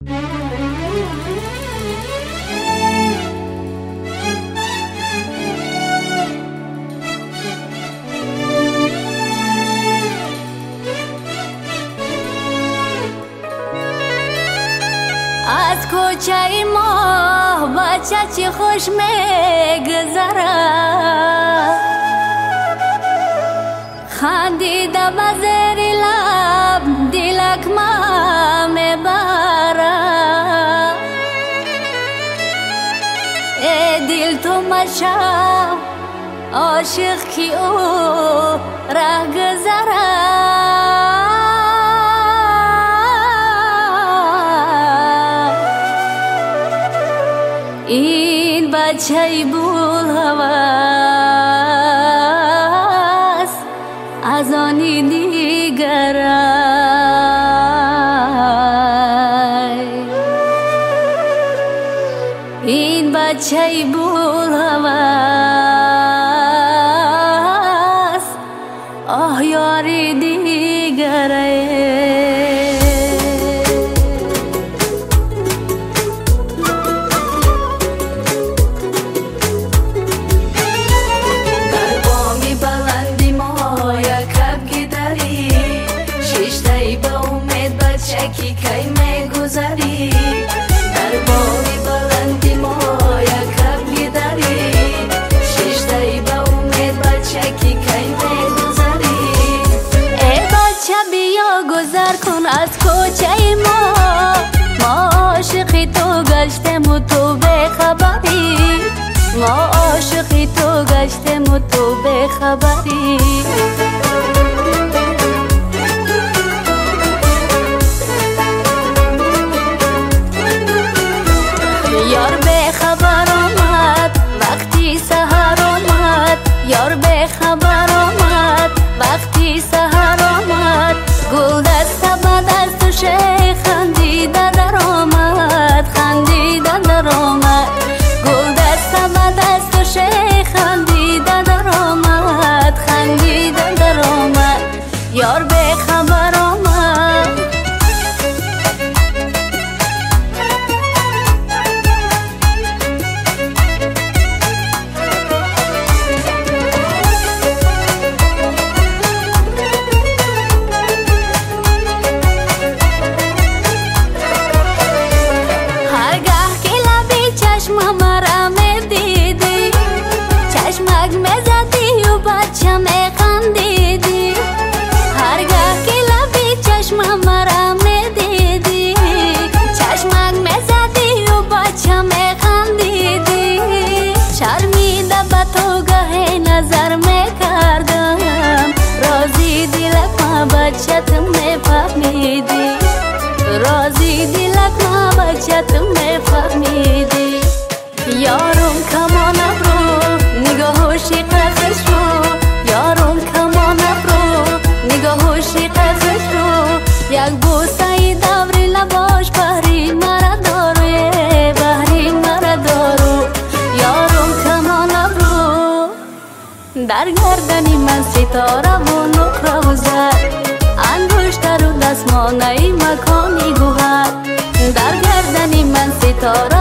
از کوچه ما بچه چی خوش میگذره، خندیده به زیر لب دلک ما میبره. ای دل تو مشو عاشق کی او ره گذره، این بچه بول هوس از آنی دیگر. این بچه بول هوس آه یاری دیگره. کی میگذری در باغی بلندی ما یکب میداری، شیشتایی با امید بچه کی میگذری. ای بچه بیا گذر کن از کوچه ما عاشقی تو گشتم و تو بخبری، ما عاشقی تو گشتم و تو بخبری. یار به خبر آمد وقتی سحر آمد، یار به خبر آمد وقتی سحر آمد. گل دست به دست و شیخ خندیده در آمد، خندیده در آمد. گل دست به دست و شیخ خندیده در آمد، خندیده در آمد. یار به خبر آمد. بچه میخندیدی هرگاه که لبی چشم مرا میدیدی، چشمک میزدی و بچه میخندیدی. شرمیده به تو گه نظر میکردم، رازی دلک ما بچه تو میفهمیدی، رازی دلک ما بچه تو میفهمیدی. یارم کمان ابرو نگاهوشی قفش رو، یارم کمان ابرو نگاهوشی قفش رو. یک بوسه دوری لباش بحری مرا دارو، بحری مرا دارو. یارم کمان ابرو در گردنی من ستاره و نقره و زر، انگشتر و دستمانه مکانی گوهر. در گردنی من ستاره